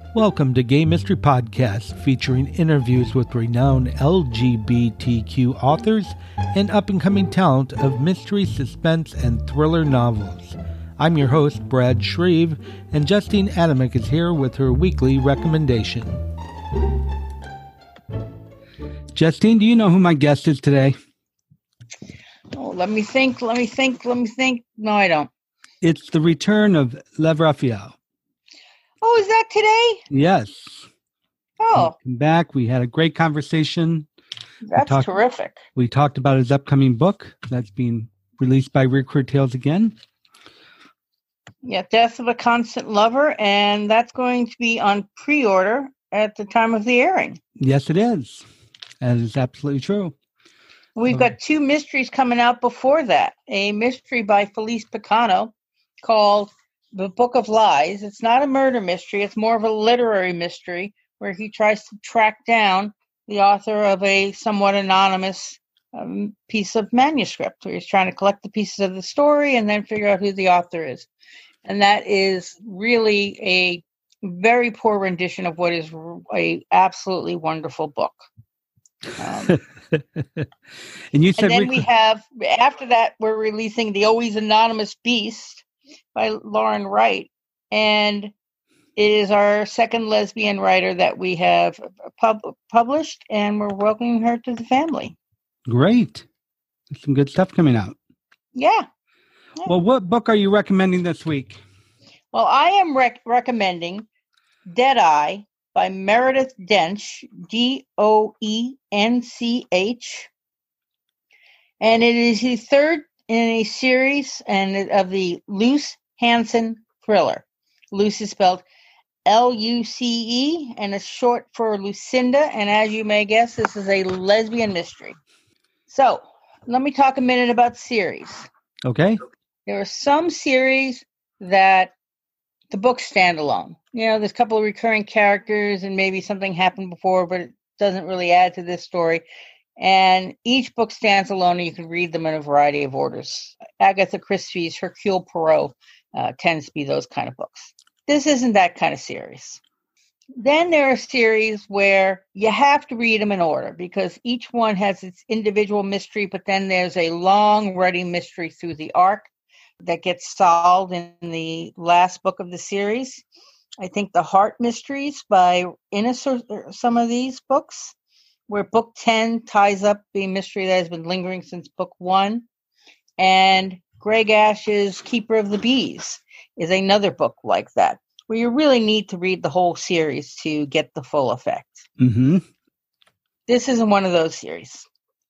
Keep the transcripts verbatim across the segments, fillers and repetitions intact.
Welcome to Gay Mystery Podcast, featuring interviews with renowned L G B T Q authors and up-and-coming talent of mystery, suspense, and thriller novels. I'm your host, Brad Shreve, and Justine Adamick is here with her weekly recommendation. Justine, do you know who my guest is today? Oh, let me think, let me think, let me think. No, I don't. It's the return of Lev Raphael. Oh, is that today? Yes. Oh. Welcome back. We had a great conversation. That's we talked, terrific. We talked about his upcoming book that's being released by Weird Queer Tales again. Yeah, Death of a Constant Lover, and that's going to be on pre-order at the time of the airing. Yes, it is. That is absolutely true. We've so, got two mysteries coming out before that. A mystery by Felice Picano called The Book of Lies. It's not a murder mystery. It's more of a literary mystery where he tries to track down the author of a somewhat anonymous um, piece of manuscript, where he's trying to collect the pieces of the story and then figure out who the author is. And that is really a very poor rendition of what is a absolutely wonderful book. Um, and you said and then rec- we have, after that, we're releasing The Always Anonymous Beast by Lauren Wright. And it is our second lesbian writer that we have pub- published, and we're welcoming her to the family. Great. There's some good stuff coming out. Yeah. yeah. Well, what book are you recommending this week? Well, I am rec- recommending Deadeye by Meredith Dench, D O E N C H. And it is the third in a series and of the Luce Hansen thriller. Luce is spelled L U C E, and it's short for Lucinda. And as you may guess, this is a lesbian mystery. So let me talk a minute about series. Okay. There are some series that the books stand alone. You know, there's a couple of recurring characters and maybe something happened before, but it doesn't really add to this story. And each book stands alone, and you can read them in a variety of orders. Agatha Christie's Hercule Poirot uh, tends to be those kind of books. This isn't that kind of series. Then there are series where you have to read them in order because each one has its individual mystery, but then there's a long-running mystery through the arc that gets solved in the last book of the series. I think the Heart Mysteries by Innes are some of these books, where book ten ties up the mystery that has been lingering since book one. And Greg Ash's Keeper of the Bees is another book like that, where you really need to read the whole series to get the full effect. Mm-hmm. This isn't one of those series.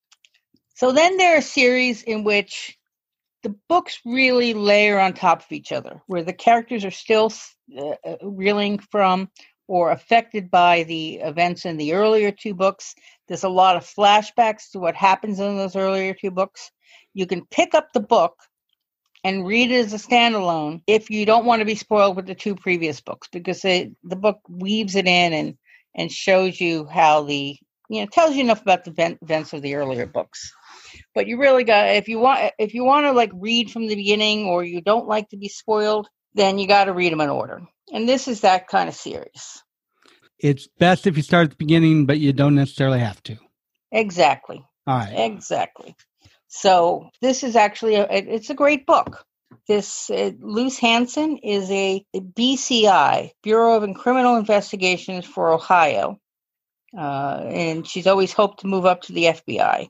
So then there are series in which the books really layer on top of each other, where the characters are still uh, reeling from or affected by the events in the earlier two books. There's a lot of flashbacks to what happens in those earlier two books. You can pick up the book and read it as a standalone if you don't want to be spoiled with the two previous books, because they, the book weaves it in and, and shows you how the, you know, tells you enough about the events of the earlier books. But you really got, if you want, if you want to like read from the beginning, or you don't like to be spoiled, then you got to read them in order. And this is that kind of series. It's best if you start at the beginning, but you don't necessarily have to. Exactly. All right. Exactly. So this is actually, a, it's a great book. This uh, Luce Hansen is a, a B C I, Bureau of Criminal Investigations for Ohio. Uh, and she's always hoped to move up to the F B I.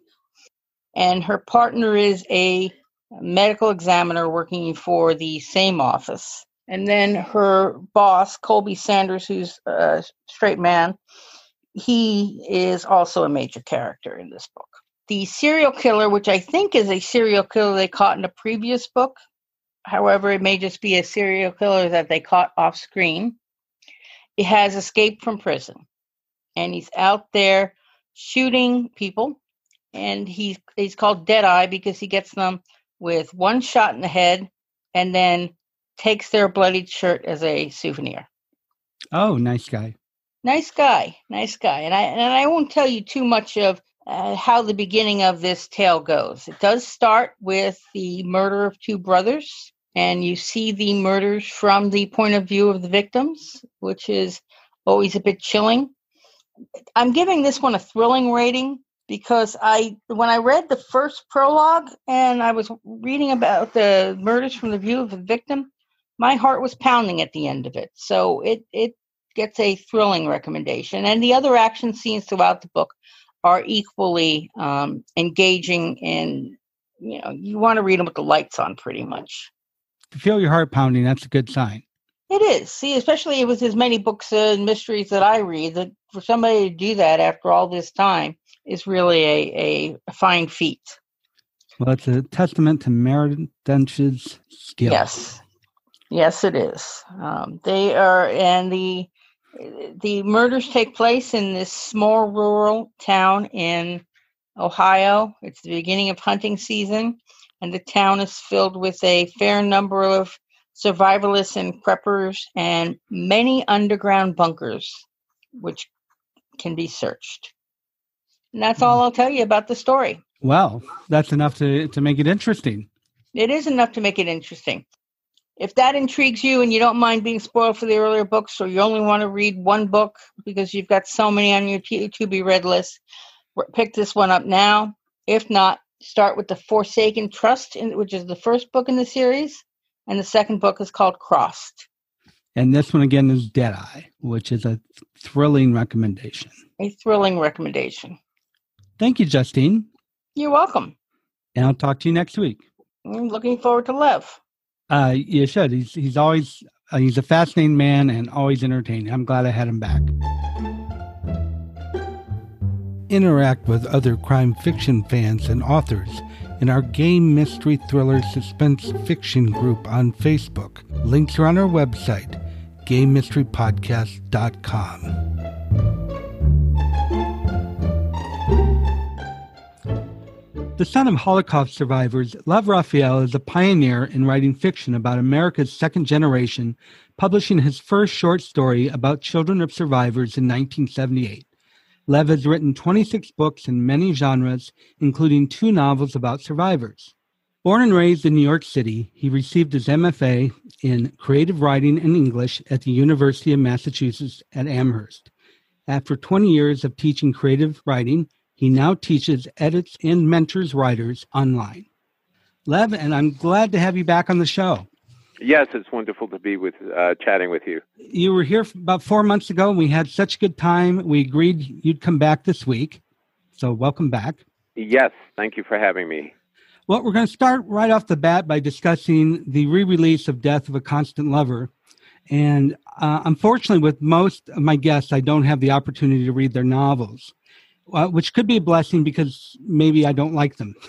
And her partner is a medical examiner working for the same office. And then her boss, Colby Sanders, who's a straight man, he is also a major character in this book. The serial killer, which I think is a serial killer they caught in a previous book, however, it may just be a serial killer that they caught off screen, he has escaped from prison. And he's out there shooting people. And he's, he's called Deadeye because he gets them with one shot in the head and then takes their bloodied shirt as a souvenir. Oh, nice guy. Nice guy. Nice guy. And I and I won't tell you too much of uh, how the beginning of this tale goes. It does start with the murder of two brothers, and you see the murders from the point of view of the victims, which is always a bit chilling. I'm giving this one a thrilling rating because I, when I read the first prologue and I was reading about the murders from the view of the victim, my heart was pounding at the end of it. So it, it gets a thrilling recommendation. And the other action scenes throughout the book are equally um, engaging, and you know, you want to read them with the lights on pretty much. To feel your heart pounding, that's a good sign. It is. See, especially with as many books and mysteries that I read, that for somebody to do that after all this time is really a, a fine feat. Well, it's a testament to Meredith Dench's skill. Yes. Yes, it is. Um, they are, and the the murders take place in this small rural town in Ohio. It's the beginning of hunting season, and the town is filled with a fair number of survivalists and preppers and many underground bunkers, which can be searched. And that's all I'll tell you about the story. Well, that's enough to, to make it interesting. It is enough to make it interesting. If that intrigues you and you don't mind being spoiled for the earlier books, or you only want to read one book because you've got so many on your t- to be read list, pick this one up now. If not, start with The Forsaken Trust, which is the first book in the series, and the second book is called Crossed. And this one again is Deadeye, which is a thrilling recommendation. A thrilling recommendation. Thank you, Justine. You're welcome. And I'll talk to you next week. I'm looking forward to Lev. Uh, you should. He's he's always uh, he's a fascinating man and always entertaining. I'm glad I had him back. Interact with other crime fiction fans and authors in our game mystery thriller suspense fiction group on Facebook. Links are on our website, game mystery podcast dot com. The son of Holocaust survivors, Lev Raphael is a pioneer in writing fiction about America's second generation, publishing his first short story about children of survivors in nineteen seventy-eight. Lev has written twenty-six books in many genres, including two novels about survivors. Born and raised in New York City, he received his M F A in creative writing and English at the University of Massachusetts at Amherst. After twenty years of teaching creative writing, he now teaches, edits, and mentors writers online. Lev, and I'm glad to have you back on the show. Yes, it's wonderful to be with uh, chatting with you. You were here about four months ago, and we had such a good time. We agreed you'd come back this week, so welcome back. Yes, thank you for having me. Well, we're going to start right off the bat by discussing the re-release of Death of a Constant Lover. And uh, unfortunately, with most of my guests, I don't have the opportunity to read their novels. Uh, which could be a blessing because maybe I don't like them.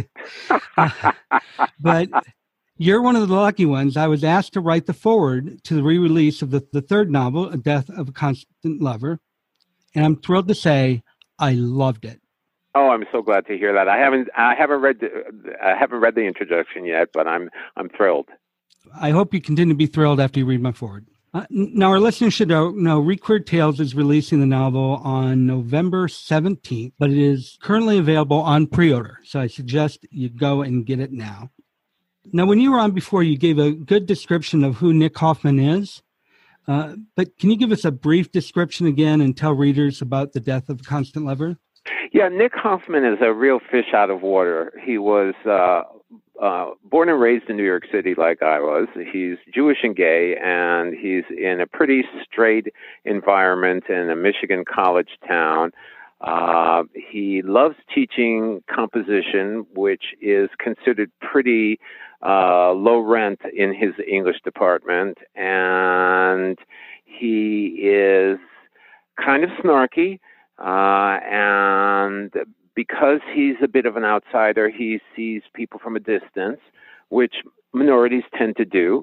uh, but you're one of the lucky ones. I was asked to write the foreword to the re-release of the, the third novel, Death of a Constant Lover. And I'm thrilled to say I loved it. Oh, I'm so glad to hear that. I haven't I haven't read the, I haven't read the introduction yet, but I'm I'm thrilled. I hope you continue to be thrilled after you read my foreword. Uh, now, our listeners should know, know Requeered Tales is releasing the novel on November seventeenth, but it is currently available on pre-order. So I suggest you go and get it now. Now, when you were on before, you gave a good description of who Nick Hoffman is. Uh, but can you give us a brief description again and tell readers about the Death of a Constant Lover? Yeah, Nick Hoffman is a real fish out of water. He was uh, uh, born and raised in New York City like I was. He's Jewish and gay, and he's in a pretty straight environment in a Michigan college town. Uh, he loves teaching composition, which is considered pretty uh, low rent in his English department, and he is kind of snarky. Uh, and because he's a bit of an outsider, he sees people from a distance, which minorities tend to do.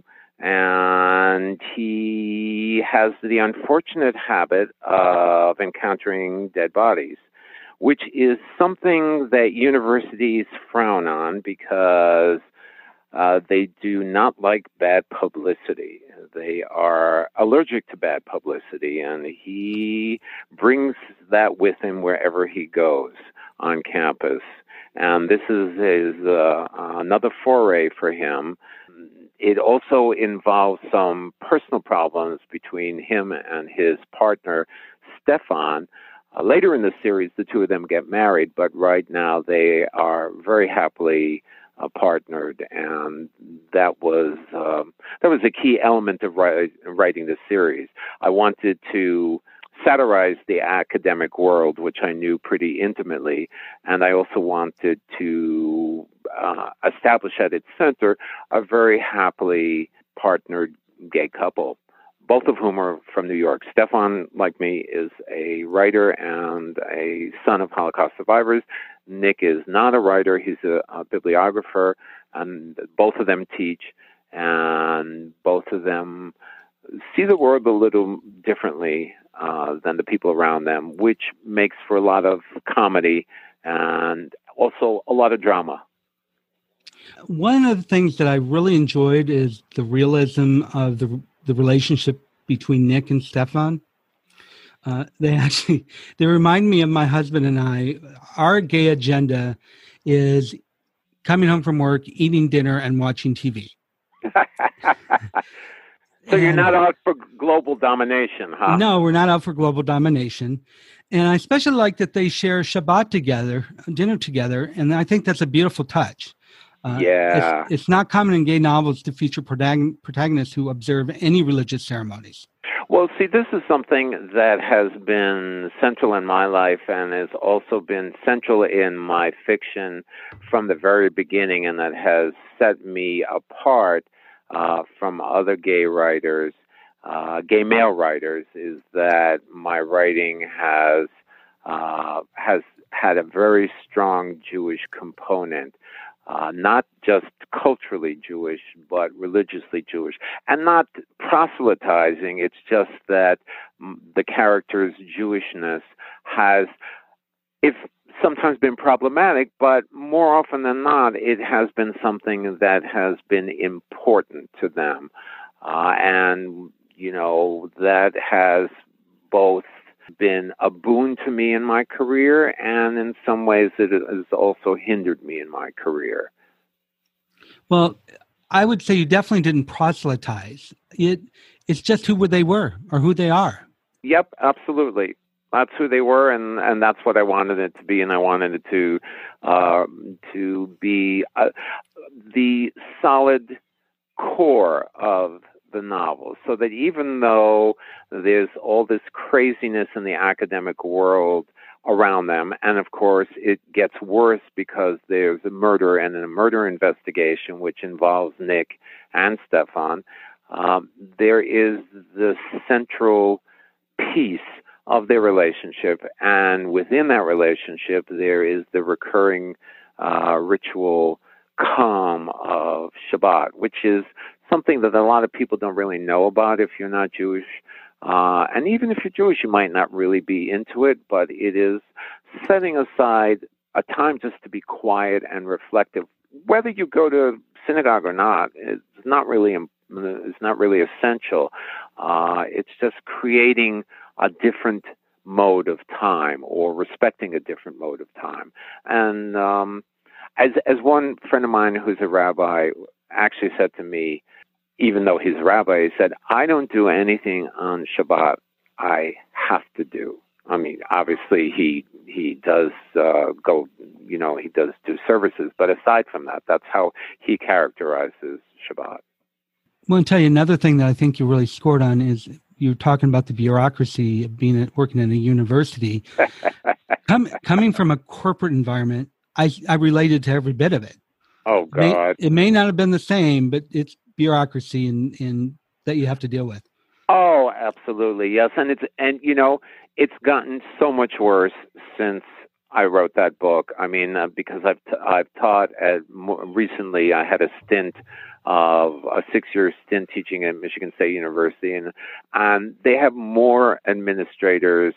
And he has the unfortunate habit of encountering dead bodies, which is something that universities frown on because uh, they do not like bad publicity. They are allergic to bad publicity, and he brings that with him wherever he goes on campus. And this is, is uh, another foray for him it also involves some personal problems between him and his partner, Stefan. Uh, later in the series, the two of them get married, but right now they are very happily uh, partnered, and that was um, that was a key element of write, writing the series. I wanted to satirize the academic world, which I knew pretty intimately, and I also wanted to uh, establish at its center a very happily partnered gay couple, both of whom are from New York. Stefan, like me, is a writer and a son of Holocaust survivors. Nick is not a writer. He's a, a bibliographer, and both of them teach, and both of them see the world a little differently uh, than the people around them, which makes for a lot of comedy and also a lot of drama. One of the things that I really enjoyed is the realism of the the relationship between Nick and Stefan. Uh, they actually, they remind me of my husband and I. Our gay agenda is coming home from work, eating dinner, and watching T V. So you're not out for global domination, huh? No, we're not out for global domination. And I especially like that they share Shabbat together, dinner together, and I think that's a beautiful touch. Uh, yeah. It's, it's not common in gay novels to feature protagon- protagonists who observe any religious ceremonies. Well, see, this is something that has been central in my life and has also been central in my fiction from the very beginning, and that has set me apart uh, from other gay writers, uh, gay male writers, is that my writing has uh, has had a very strong Jewish component. Uh, not just culturally Jewish, but religiously Jewish. And not proselytizing, it's just that m- the character's Jewishness has, if sometimes been problematic, but more often than not, it has been something that has been important to them. Uh, and, you know, that has both been a boon to me in my career, and in some ways it has also hindered me in my career. Well, I would say you definitely didn't proselytize. It it's just who they were or who they are. Yep, absolutely. That's who they were, and, and that's what I wanted it to be, and I wanted it to uh, to be uh, the solid core of the novel, so that even though there's all this craziness in the academic world around them, and of course it gets worse because there's a murder and a murder investigation which involves Nick and Stefan, um, there is the central piece of their relationship, and within that relationship there is the recurring uh, ritual calm of Shabbat, which is something that a lot of people don't really know about if you're not Jewish. Uh, and even if you're Jewish, you might not really be into it, but it is setting aside a time just to be quiet and reflective. Whether you go to synagogue or not, it's not really it's not really essential. Uh, it's just creating a different mode of time, or respecting a different mode of time. And um, as as one friend of mine who's a rabbi actually said to me, even though he's a rabbi, he said, I don't do anything on Shabbat I have to do. I mean, obviously he he does uh, go, you know, he does do services, but aside from that, that's how he characterizes Shabbat. I want to tell you another thing that I think you really scored on is you're talking about the bureaucracy of being at, working in a university. Come, coming from a corporate environment, I, I related to every bit of it. Oh, God. It may, it may not have been the same, but it's bureaucracy in, in that you have to deal with. Oh, absolutely. Yes. And it's, and you know, it's gotten so much worse since I wrote that book. I mean, uh, because I've, t- I've taught at more, recently, I had a stint of a six-year stint teaching at Michigan State University, and um, they have more administrators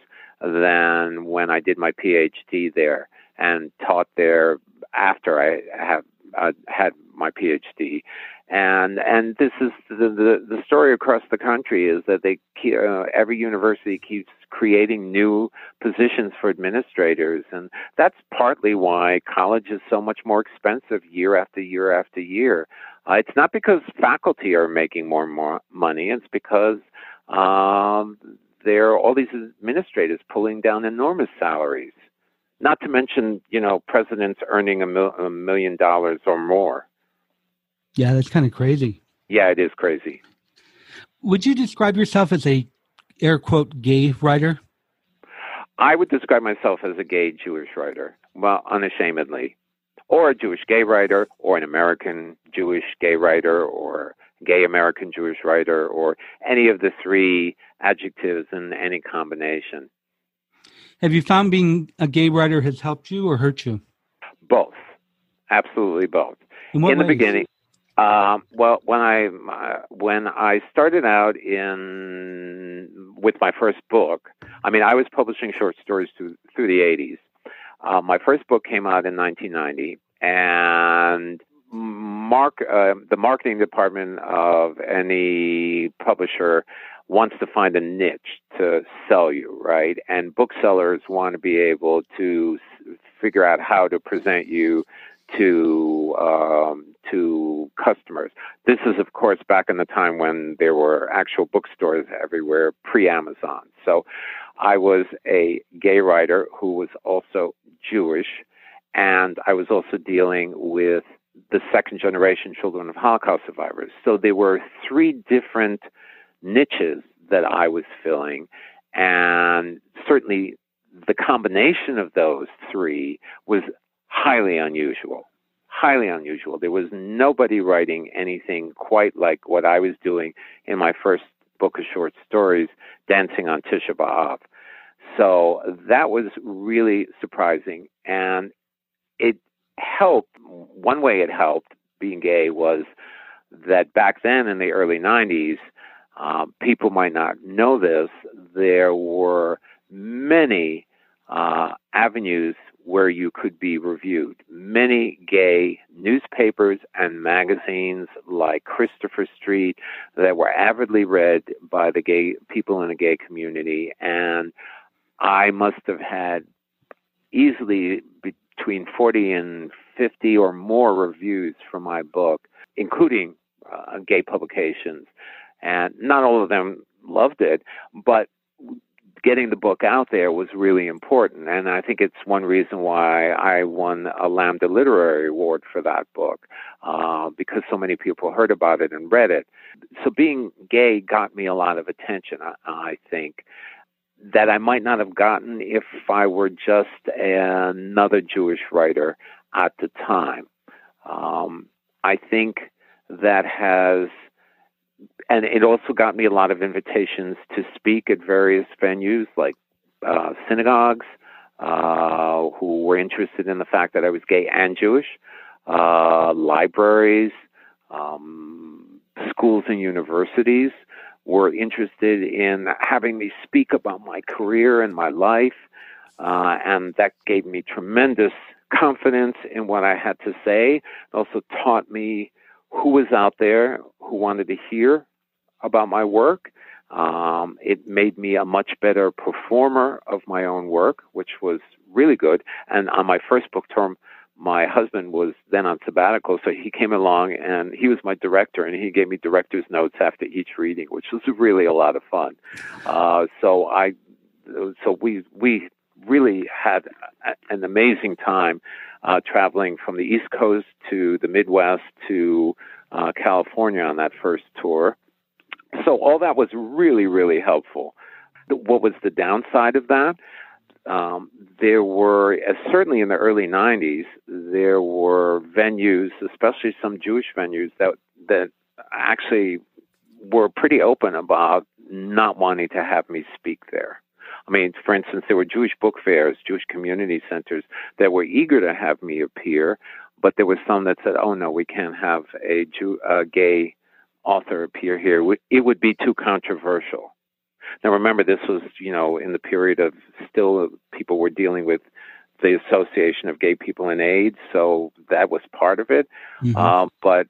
than when I did my PhD there and taught there after I have uh, had my PhD. And and this is the, the, the story across the country is that they uh, every university keeps creating new positions for administrators, and that's partly why college is so much more expensive year after year after year. Uh, it's not because faculty are making more and more money. It's because um, there are all these administrators pulling down enormous salaries. Not to mention, you know, presidents earning a, mil- a million dollars or more. Yeah, that's kind of crazy. Yeah, it is crazy. Would you describe yourself as a, air quote, gay writer? I would describe myself as a gay Jewish writer, well, unashamedly, or a Jewish gay writer, or an American Jewish gay writer, or gay American Jewish writer, or any of the three adjectives in any combination. Have you found being a gay writer has helped you or hurt you? Both. Absolutely both. In what In the ways? beginning, um, well, when I uh, when I started out in with my first book, I mean, I was publishing short stories through, through the eighties. Uh, my first book came out in nineteen ninety, and mark uh, the marketing department of any publisher wants to find a niche to sell you, right? And booksellers want to be able to figure out how to present you to um, to customers. This is, of course, back in the time when there were actual bookstores everywhere, pre-Amazon. So I was a gay writer who was also Jewish, and I was also dealing with the second-generation children of Holocaust survivors. So there were three different niches that I was filling, and certainly the combination of those three was highly unusual, highly unusual. There was nobody writing anything quite like what I was doing in my first book of short stories, Dancing on Tisha B'Av. So that was really surprising, and it helped. One way it helped being gay was that back then in the early nineties, uh, people might not know this, there were many uh, avenues where you could be reviewed. Many gay newspapers and magazines like Christopher Street that were avidly read by the gay people in the gay community. And I must have had easily between forty and fifty or more reviews for my book, including uh, gay publications. And not all of them loved it, but getting the book out there was really important. And I think it's one reason why I won a Lambda Literary Award for that book, uh, because so many people heard about it and read it. So being gay got me a lot of attention, I, I think, that I might not have gotten if I were just another Jewish writer at the time. Um, I think that has... And it also got me a lot of invitations to speak at various venues like uh, synagogues uh, who were interested in the fact that I was gay and Jewish, uh, libraries, um, schools and universities were interested in having me speak about my career and my life. Uh, and that gave me tremendous confidence in what I had to say. It also taught me who was out there who wanted to hear about my work. Um, it made me a much better performer of my own work, which was really good. And on my first book term, my husband was then on sabbatical, so he came along and he was my director, and he gave me director's notes after each reading, which was really a lot of fun. Uh, so I, so we we really had an amazing time uh, traveling from the East Coast to the Midwest to uh, California on that first tour. So all that was really, really helpful. What was the downside of that? Um, there were, uh, certainly in the early nineties, there were venues, especially some Jewish venues, that that actually were pretty open about not wanting to have me speak there. I mean, for instance, there were Jewish book fairs, Jewish community centers that were eager to have me appear, but there were some that said, oh, no, we can't have a Jew, a gay author appear here. It would be too controversial. Now, remember, this was, you know, in the period of still people were dealing with the Association of Gay People and AIDS, so that was part of it. Mm-hmm. Um, but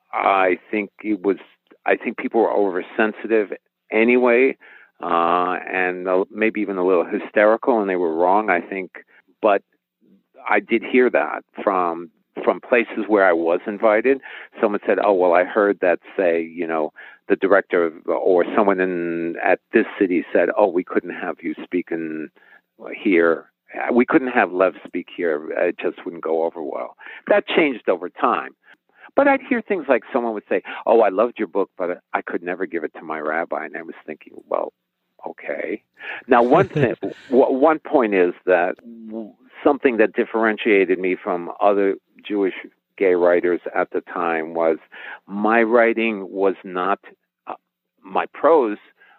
I think it was. I think people were oversensitive anyway, uh, and maybe even a little hysterical, and they were wrong, I think. But I did hear that from from places where I was invited. Someone said, "Oh, well, I heard that, say, you know, the director of, or someone in at this city said, oh, we couldn't have you speak in here. We couldn't have Lev speak here. It just wouldn't go over well." That changed over time. But I'd hear things like someone would say, "Oh, I loved your book, but I could never give it to my rabbi." And I was thinking, well, okay. Now, one thing, one point is that something that differentiated me from other Jewish gay writers at the time was my writing was not uh, my prose.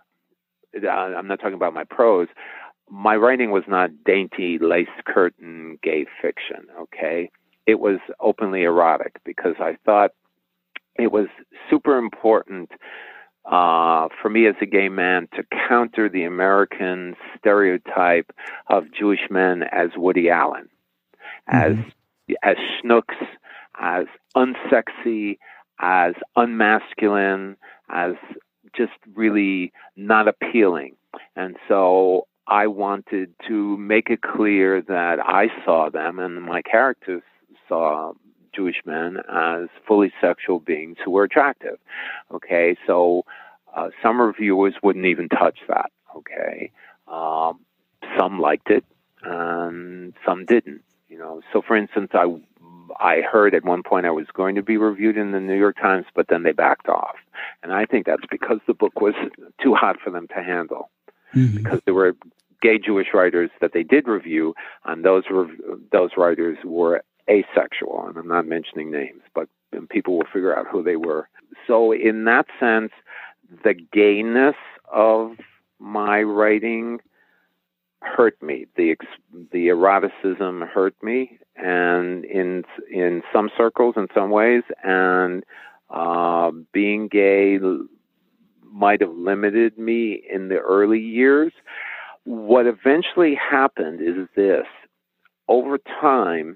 Uh, I'm not talking about my prose. My writing was not dainty, lace curtain gay fiction. Okay. It was openly erotic because I thought it was super important uh, for me as a gay man to counter the American stereotype of Jewish men as Woody Allen, as mm-hmm. as schnooks, as unsexy, as unmasculine, as just really not appealing. And so I wanted to make it clear that I saw them, and my characters saw Jewish men as fully sexual beings who were attractive. Okay, so uh, some reviewers wouldn't even touch that. Okay, um, some liked it, and some didn't. You know, so for instance, I I heard at one point I was going to be reviewed in the New York Times, but then they backed off, and I think that's because the book was too hot for them to handle. Mm-hmm. Because there were gay Jewish writers that they did review, and those rev- those writers were asexual, and I'm not mentioning names, but people will figure out who they were. So in that sense, the gayness of my writing hurt me. The the eroticism hurt me, and in in some circles, in some ways, and uh, being gay might have limited me in the early years. What eventually happened is this: over time,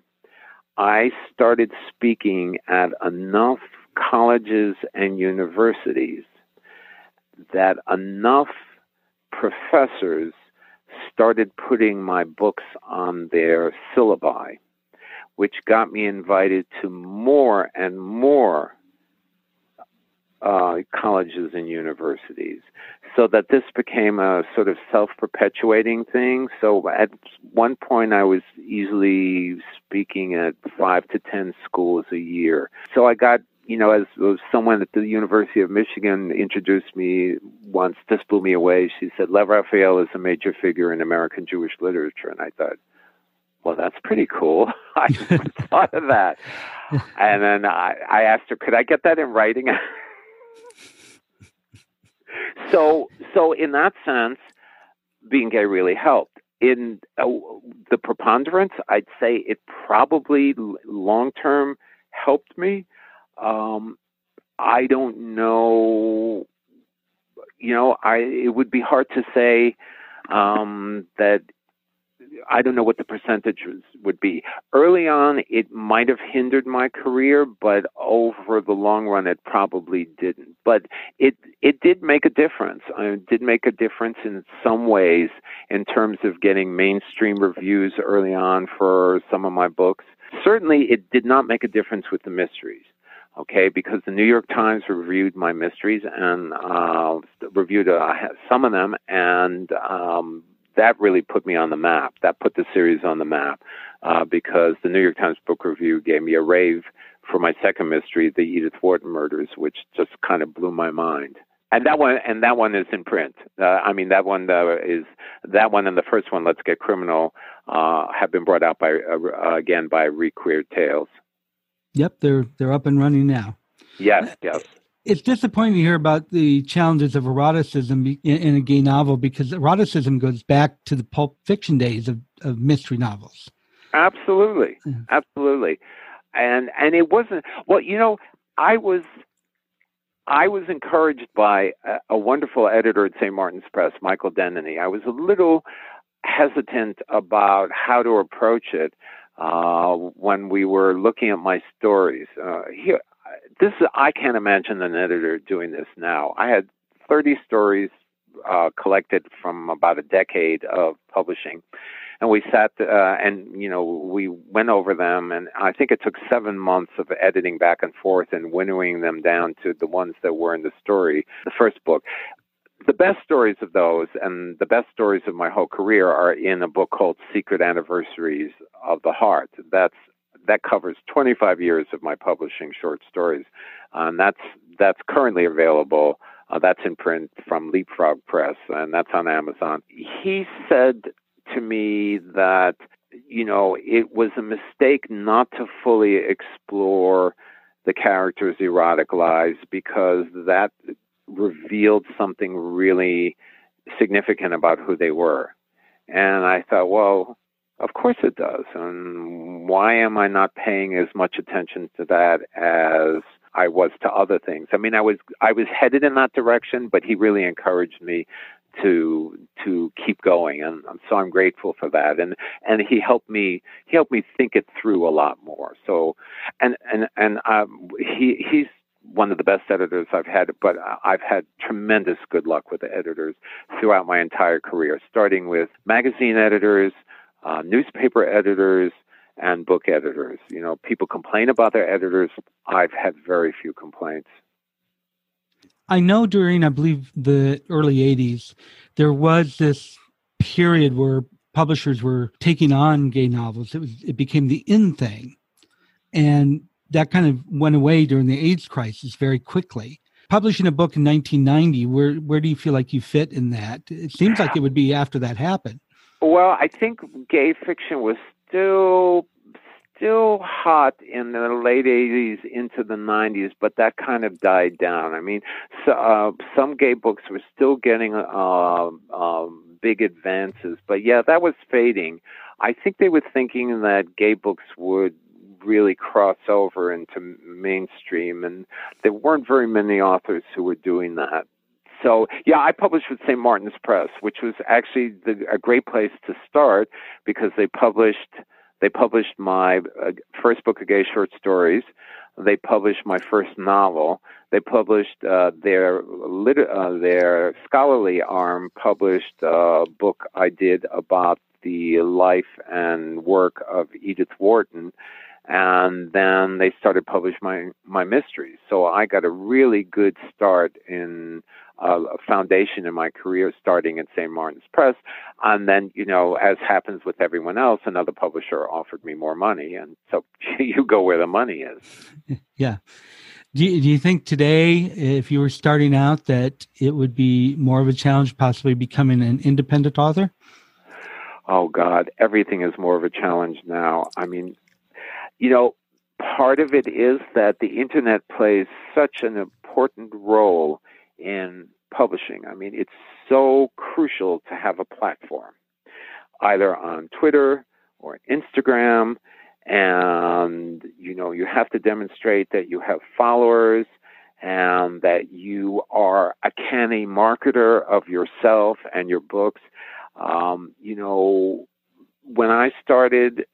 I started speaking at enough colleges and universities that enough professors started putting my books on their syllabi, which got me invited to more and more uh, colleges and universities, so that this became a sort of self-perpetuating thing. So at one point I was easily speaking at five to ten schools a year. So I got, you know, as, as someone at the University of Michigan introduced me once, this blew me away. She said, Lev Raphael is a major figure in American Jewish literature. And I thought, well, that's pretty cool. I never thought of that. And then I, I asked her, could I get that in writing? So, so in that sense, being gay really helped. In uh, the preponderance, I'd say it probably long-term helped me. Um, I don't know, you know, I, it would be hard to say um, that, I don't know what the percentages would be. Early on, it might have hindered my career, but over the long run, it probably didn't. But it it did make a difference. It did make a difference in some ways in terms of getting mainstream reviews early on for some of my books. Certainly, it did not make a difference with the mysteries. Okay, because the New York Times reviewed my mysteries and uh, reviewed uh, some of them, and um, that really put me on the map. That put the series on the map uh, because the New York Times Book Review gave me a rave for my second mystery, The Edith Wharton Murders, which just kind of blew my mind. And that one, and that one is in print. Uh, I mean, that one uh, is that one and the first one, Let's Get Criminal, uh, have been brought out by uh, again by Requeered Tales. Yep, they're they're up and running now. Yes, yes. It's disappointing to hear about the challenges of eroticism in, in a gay novel, because eroticism goes back to the pulp fiction days of, of mystery novels. Absolutely, yeah. absolutely, and and it wasn't. Well, you know, I was I was encouraged by a, a wonderful editor at Saint Martin's Press, Michael Denneny. I was a little hesitant about how to approach it uh, when we were looking at my stories. Uh, here, this is, I can't imagine an editor doing this now. I had thirty stories uh, collected from about a decade of publishing. And we sat uh, and, you know, we went over them, and I think it took seven months of editing back and forth and winnowing them down to the ones that were in the story, the first book. The best stories of those and the best stories of my whole career are in a book called Secret Anniversaries of the Heart. That's that covers twenty-five years of my publishing short stories. Uh, and that's that's currently available. Uh, that's in print from Leapfrog Press, and that's on Amazon. He said to me that, you know, it was a mistake not to fully explore the characters' erotic lives because that revealed something really significant about who they were. And I thought, well, of course it does. And why am I not paying as much attention to that as I was to other things? I mean, I was I was headed in that direction, but he really encouraged me to to keep going, and so I'm grateful for that. And and he helped me he helped me think it through a lot more. So, and and and um, he he's one of the best editors I've had, but I've had tremendous good luck with the editors throughout my entire career, starting with magazine editors, uh, newspaper editors, and book editors. You know, people complain about their editors. I've had very few complaints. I know during, I believe, the early eighties, there was this period where publishers were taking on gay novels. It was, it became the in thing. And that kind of went away during the AIDS crisis very quickly. Publishing a book in nineteen ninety, where where do you feel like you fit in that? It seems like it would be after that happened. Well, I think gay fiction was still still hot in the late eighties into the nineties, but that kind of died down. I mean, so, uh, some gay books were still getting uh, um, big advances, but yeah, that was fading. I think they were thinking that gay books would really cross over into mainstream, and there weren't very many authors who were doing that. So, yeah, I published with Saint Martin's Press, which was actually the, a great place to start because they published they published my uh, first book of gay short stories. They published my first novel. They published uh, their lit- uh, their scholarly arm published a book I did about the life and work of Edith Wharton. And then they started publishing my, my mysteries. So I got a really good start in uh, a foundation in my career starting at Saint Martin's Press. And then, you know, as happens with everyone else, another publisher offered me more money. And so you go where the money is. Yeah. Do you, do you think today, if you were starting out, that it would be more of a challenge possibly becoming an independent author? Oh, God, everything is more of a challenge now. I mean, you know, part of it is that the internet plays such an important role in publishing. I mean, it's so crucial to have a platform, either on Twitter or Instagram. And, you know, you have to demonstrate that you have followers and that you are a canny marketer of yourself and your books. Um, you know, when I started,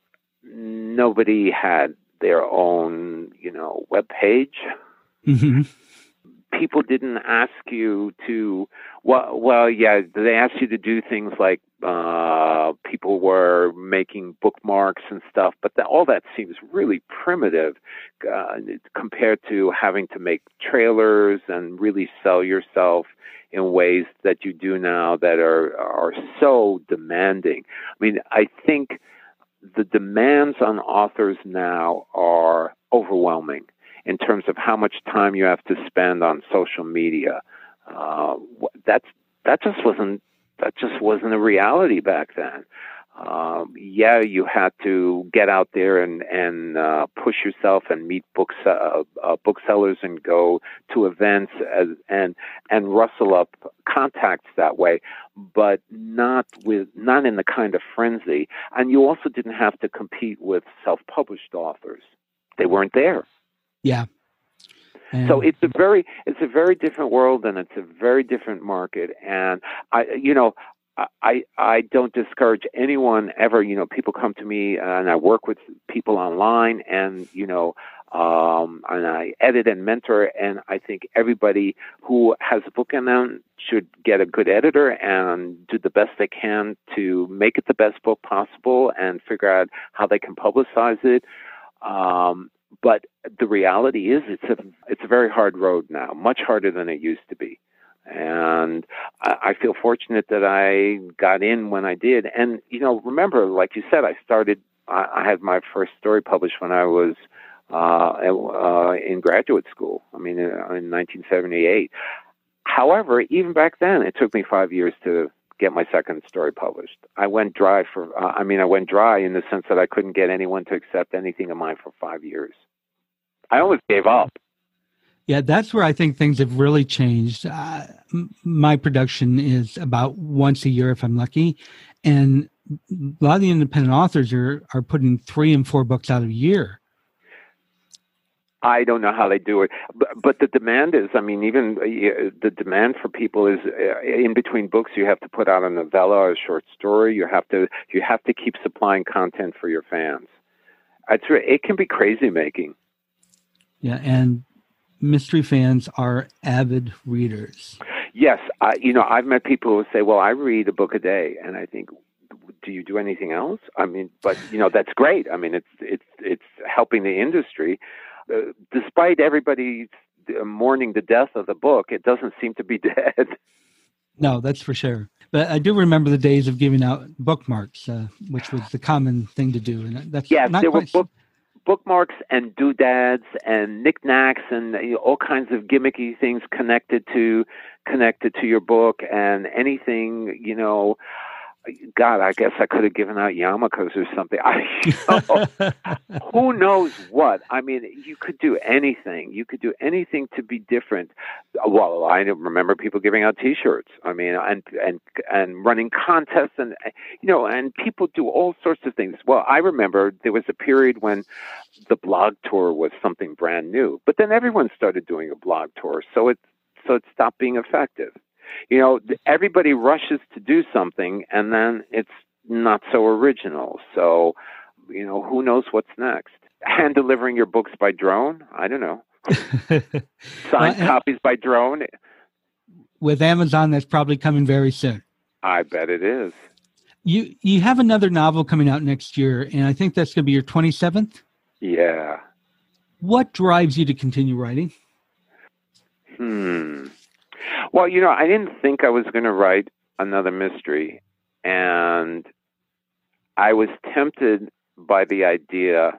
nobody had their own, you know, web page. Mm-hmm. People didn't ask you to, well, well, yeah, they asked you to do things like uh, people were making bookmarks and stuff, but the, all that seems really primitive uh, compared to having to make trailers and really sell yourself in ways that you do now that are are so demanding. I mean, I think the demands on authors now are overwhelming in terms of how much time you have to spend on social media. Uh, that's that just wasn't that just wasn't a reality back then. Um, yeah, you had to get out there and and uh, push yourself and meet books uh, uh, booksellers and go to events as, and and rustle up contacts that way, but not with not in the kind of frenzy. And you also didn't have to compete with self-published authors; they weren't there. Yeah. And so it's a very it's a very different world, and it's a very different market. And I, you know. I, I don't discourage anyone ever. You know, people come to me and I work with people online, and, you know, Um, and I edit and mentor, and I think everybody who has a book in them should get a good editor and do the best they can to make it the best book possible and figure out how they can publicize it. Um, but the reality is it's a, it's a very hard road now, much harder than it used to be. And I, I feel fortunate that I got in when I did. And, you know, remember, like you said, I started, I, I had my first story published when I was Uh, uh, in graduate school. I mean, uh, in nineteen seventy-eight. However, even back then, it took me five years to get my second story published. I went dry for, uh, I mean, I went dry in the sense that I couldn't get anyone to accept anything of mine for five years. I almost gave up. Yeah, that's where I think things have really changed. Uh, m- my production is about once a year if I'm lucky. And a lot of the independent authors are, are putting three and four books out a year. I don't know how they do it, but, but the demand is, I mean, even uh, the demand for people is uh, in between books, you have to put out a novella, a short story. You have to, you have to keep supplying content for your fans. It's, it can be crazy making. Yeah. And mystery fans are avid readers. Yes. I, you know, I've met people who say, well, I read a book a day. And I think, do you do anything else? I mean, but you know, that's great. I mean, it's, it's, it's helping the industry. Uh, despite everybody mourning the death of the book, it doesn't seem to be dead. No, that's for sure. But I do remember the days of giving out bookmarks, uh, which was the common thing to do. And that's yes, not there quite... were book, bookmarks and doodads and knickknacks and you know, all kinds of gimmicky things connected to connected to your book and anything, you know. God, I guess I could have given out yarmulkes or something. I, you know, who knows what? I mean, you could do anything. You could do anything to be different. Well, I remember people giving out T-shirts. I mean, and and and running contests, and you know, and people do all sorts of things. Well, I remember there was a period when the blog tour was something brand new, but then everyone started doing a blog tour, so it so it stopped being effective. You know, everybody rushes to do something, and then it's not so original. So, you know, who knows what's next? Hand delivering your books by drone? I don't know. Signed well, copies by drone? With Amazon, that's probably coming very soon. I bet it is. You you have another novel coming out next year, and I think that's going to be your twenty-seventh? Yeah. What drives you to continue writing? Hmm. Well, you know, I didn't think I was going to write another mystery, and I was tempted by the idea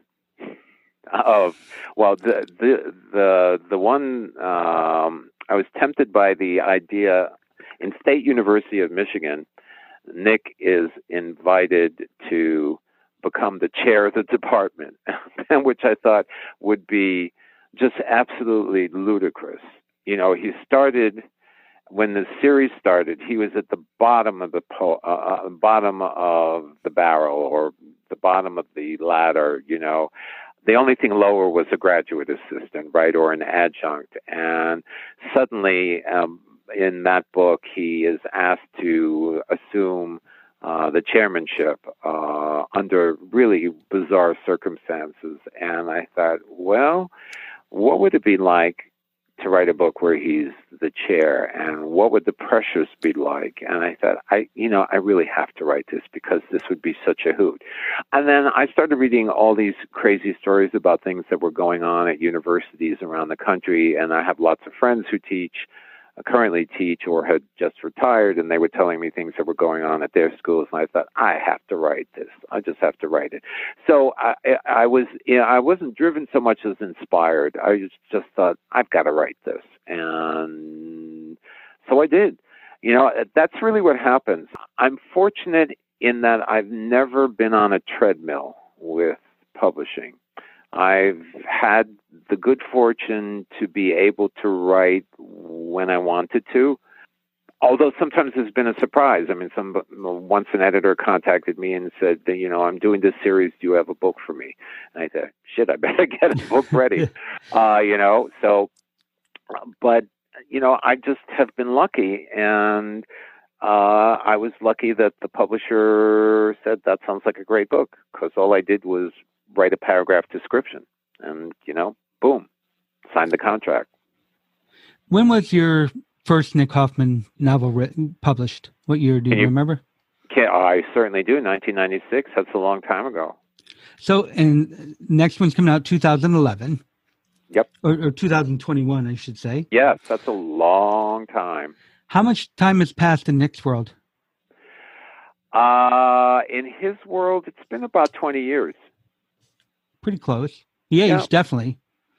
of, well, the the the the one um, I was tempted by the idea in State University of Michigan. Nick is invited to become the chair of the department, which I thought would be just absolutely ludicrous. You know, he started. When the series started, he was at the bottom of the po- uh, bottom of the barrel or the bottom of the ladder. You know, the only thing lower was a graduate assistant, right, or an adjunct. And suddenly, um, in that book, he is asked to assume uh, the chairmanship uh, under really bizarre circumstances. And I thought, well, what would it be like to write a book where he's the chair, and what would the pressures be like? And I thought, I, you know, I really have to write this because this would be such a hoot. And then I started reading all these crazy stories about things that were going on at universities around the country. And I have lots of friends who teach, currently teach, or had just retired, and they were telling me things that were going on at their schools. And I thought, I have to write this. I just have to write it. So I, I was, you know, I wasn't driven so much as inspired. I just, just thought, I've got to write this. And so I did. You know, that's really what happens. I'm fortunate in that I've never been on a treadmill with publishing. I've had the good fortune to be able to write when I wanted to, although sometimes it's been a surprise. I mean, some once an editor contacted me and said, you know, I'm doing this series. Do you have a book for me? And I said, shit, I better get a book ready. uh, you know, so, but, you know, I just have been lucky. And uh, I was lucky that the publisher said, that sounds like a great book, because all I did was write a paragraph description. And, you know, boom, signed the contract. When was your first Nick Hoffman novel written, published? What year do you, you remember? Can, I certainly do. nineteen ninety-six. That's a long time ago. So, and next one's coming out two thousand eleven. Yep. Or, or two thousand twenty-one, I should say. Yes, that's a long time. How much time has passed in Nick's world? Uh, in his world, it's been about twenty years. Pretty close. He aged, yeah. Definitely.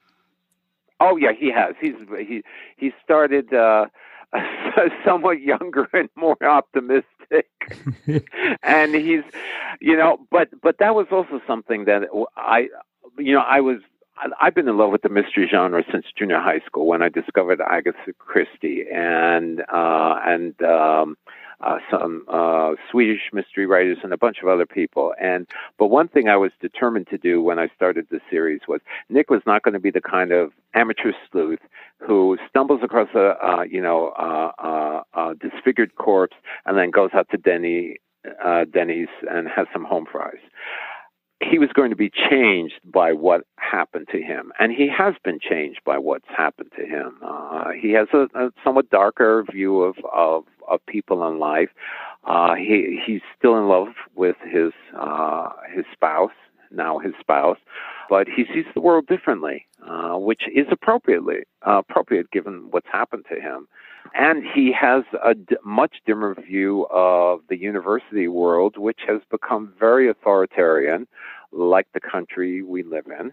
Oh, yeah, he has. He's he he started uh, somewhat younger and more optimistic, and he's, you know, but but that was also something that I, you know, I was. I've been in love with the mystery genre since junior high school when I discovered Agatha Christie and uh, and um, uh, some uh, Swedish mystery writers and a bunch of other people. And but one thing I was determined to do when I started the series was Nick was not going to be the kind of amateur sleuth who stumbles across a uh, you know uh, uh, uh, disfigured corpse and then goes out to Denny uh, Denny's and has some home fries. He was going to be changed by what happened to him, and he has been changed by what's happened to him. Uh, he has a, a somewhat darker view of, of, of people in life. Uh, he he's still in love with his uh, his spouse, now his spouse, but he sees the world differently, uh, which is appropriately uh, appropriate given what's happened to him. And he has a d- much dimmer view of the university world, which has become very authoritarian, like the country we live in.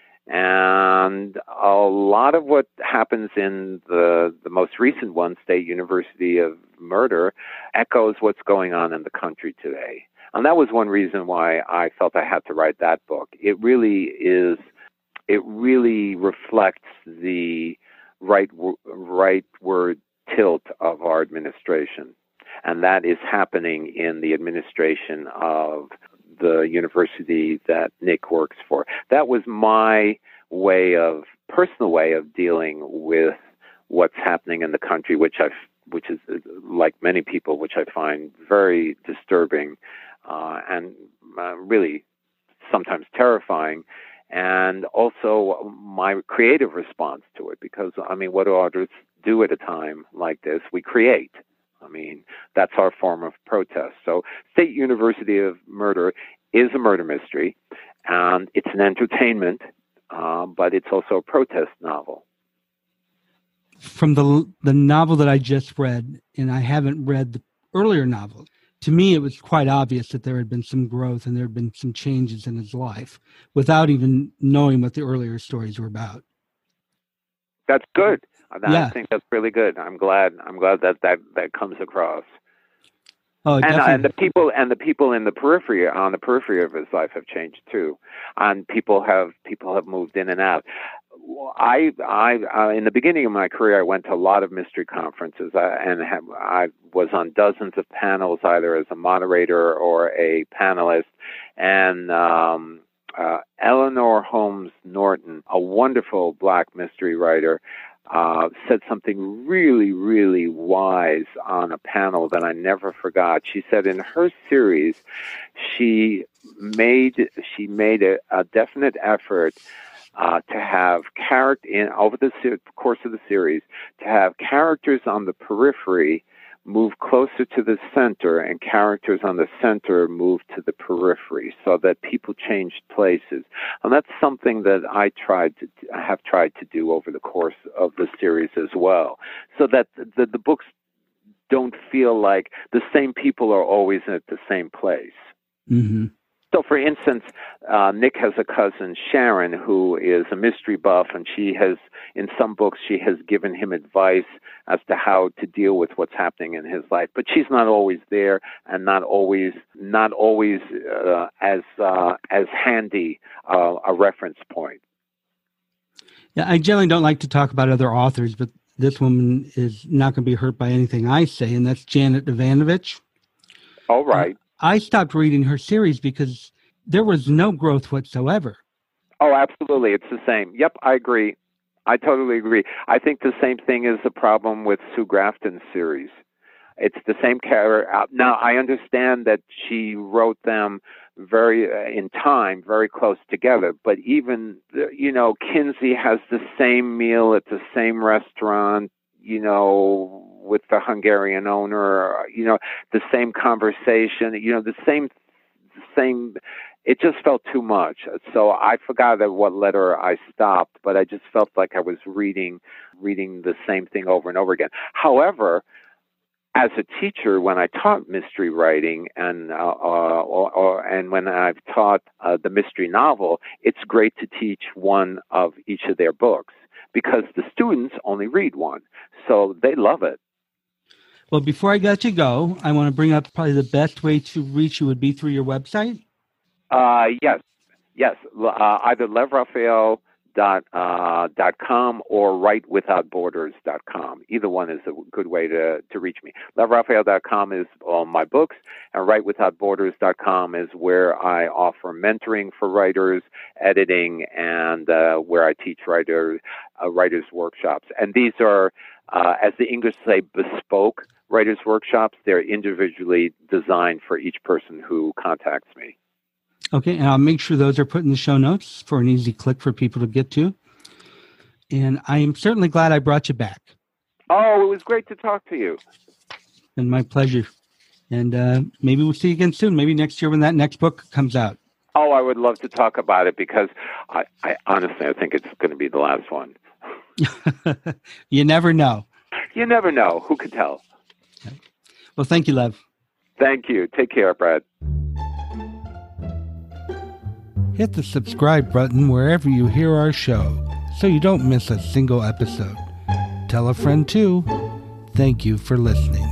And a lot of what happens in the, the most recent one, State University of Murder, echoes what's going on in the country today. And that was one reason why I felt I had to write that book. It really is, it really reflects the right, rightward tilt of our administration. And that is happening in the administration of the university that Nick works for. That was my way of, personal way of dealing with what's happening in the country, which I, which is like many people, which I find very disturbing uh, and uh, really sometimes terrifying. And also my creative response to it, because, I mean, what do authors do at a time like this? We create. I mean, that's our form of protest. So State University of Murder is a murder mystery, and it's an entertainment, uh, but it's also a protest novel. From the the novel that I just read, and I haven't read the earlier novel, to me it was quite obvious that there had been some growth and there had been some changes in his life without even knowing what the earlier stories were about. That's good. Yeah. I think that's really good. I'm glad. I'm glad that that, that comes across. Oh, and, definitely. and the people and the people in the periphery, on the periphery of his life, have changed too. And people have people have moved in and out. I, I, uh, in the beginning of my career, I went to a lot of mystery conferences, uh, and have, I was on dozens of panels, either as a moderator or a panelist. And um, uh, Eleanor Holmes Norton, a wonderful Black mystery writer, uh, said something really, really wise on a panel that I never forgot. She said in her series, she made she made a, a definite effort Uh, to have character in over the se- course of the series, to have characters on the periphery move closer to the center, and characters on the center move to the periphery, so that people changed places. And that's something that I tried to I have tried to do over the course of the series as well, so that the, the books don't feel like the same people are always at the same place. Mm-hmm. So, for instance, uh, Nick has a cousin, Sharon, who is a mystery buff, and she has, in some books, she has given him advice as to how to deal with what's happening in his life. But she's not always there, and not always, not always uh, as uh, as handy uh, a reference point. Yeah, I generally don't like to talk about other authors, but this woman is not going to be hurt by anything I say, and that's Janet Evanovich. All right. Uh, I stopped reading her series because there was no growth whatsoever. Oh, absolutely. It's the same. Yep, I agree. I totally agree. I think the same thing is the problem with Sue Grafton's series. It's the same character. Now, I understand that she wrote them very uh, in time, very close together. But even, you know, Kinsey has the same meal at the same restaurant, you know, with the Hungarian owner, you know, the same conversation, you know, the same, the same. It just felt too much. So I forgot at what letter I stopped, but I just felt like I was reading, reading the same thing over and over again. However, as a teacher, when I taught mystery writing and uh, uh, or, or, and when I've taught uh, the mystery novel, it's great to teach one of each of their books because the students only read one, so they love it. Well, before I let you go, I want to bring up probably the best way to reach you would be through your website. Uh, yes, yes. Uh, either Lev Raphael dot com or write without borders dot com. Either one is a good way to, to reach me. Lev Raphael dot com is all my books, and write without borders dot com is where I offer mentoring for writers, editing, and uh, where I teach writer, uh, writers workshops. And these are, uh, as the English say, bespoke writers workshops. They're individually designed for each person who contacts me. Okay, and I'll make sure those are put in the show notes for an easy click for people to get to. And I am certainly glad I brought you back. Oh, it was great to talk to you. And my pleasure. And uh, maybe we'll see you again soon. Maybe next year when that next book comes out. Oh, I would love to talk about it because I, I honestly, I think it's going to be the last one. You never know. You never know. Who could tell? Okay. Well, thank you, Lev. Thank you. Take care, Brad. Hit the subscribe button wherever you hear our show so you don't miss a single episode. Tell a friend too. Thank you for listening.